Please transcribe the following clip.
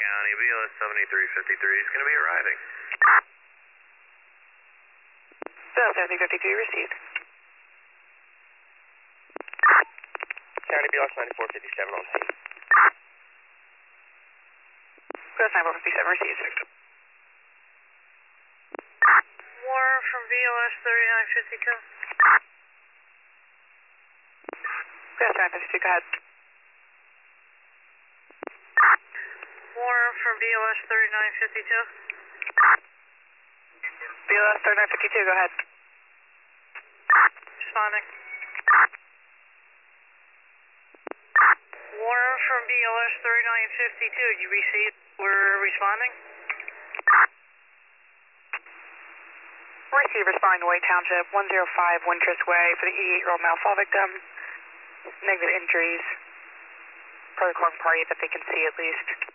County, BLS 7353 is going to be arriving. BLS 7353 received. County BLS 9457 on scene. BLS 9457 received. Warren from BLS 3952. BLS 3952, go ahead. Warren from BLS 3952. BLS 3952, go ahead. Responding. Warren from BLS 3952, you received? We're responding? Receive, responding to Wake Township, 105 Wintrust Way for the 88-year-old male fall victim. Negative injuries. Protocol party that they can see at least.